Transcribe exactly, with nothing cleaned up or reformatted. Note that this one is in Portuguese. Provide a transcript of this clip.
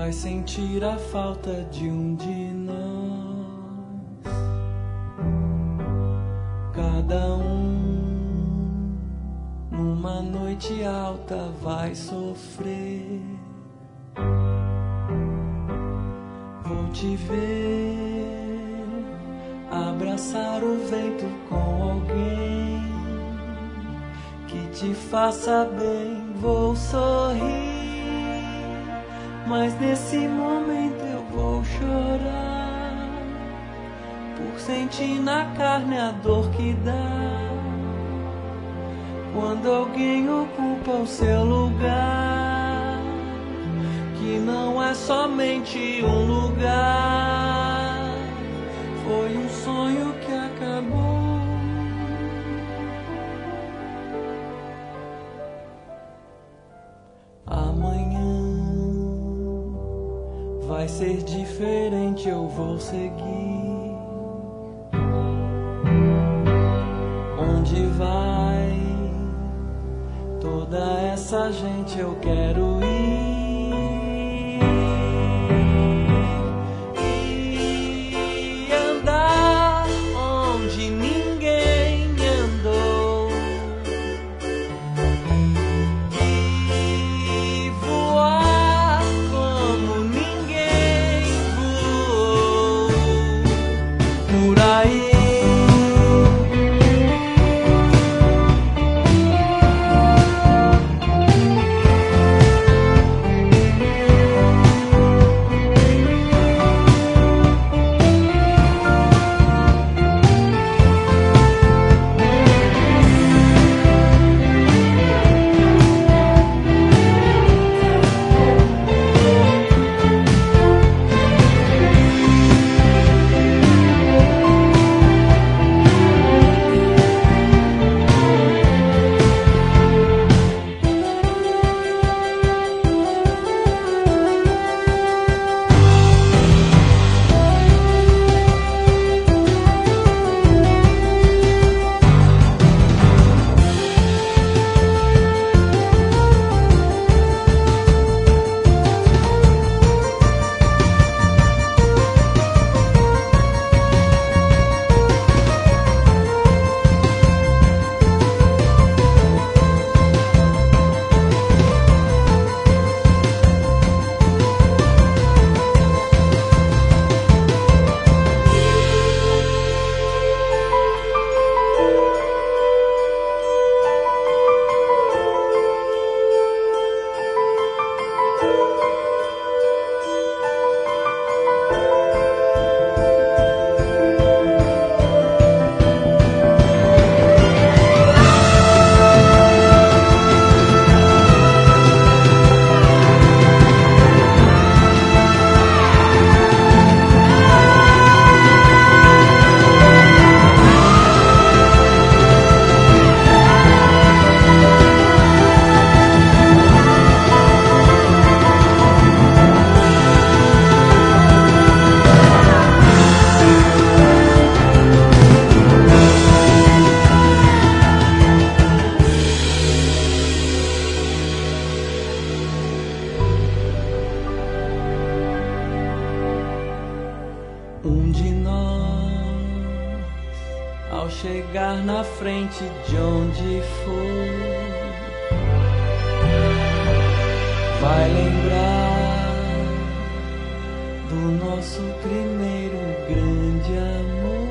vai sentir a falta de um de nós. Cada um numa noite alta vai sofrer. Vou te ver abraçar o vento com alguém que te faça bem. Vou sorrir, mas nesse momento eu vou chorar por sentir na carne a dor que dá quando alguém ocupa o seu lugar, que não é somente um lugar, foi um sonho que acabou. Amanhã vai ser diferente, eu vou seguir. Onde vai toda essa gente, eu quero ir. E andar onde ninguém andou. E voar como ninguém voou. Por aí. Um de nós, ao chegar na frente de onde for, vai lembrar do nosso primeiro grande amor.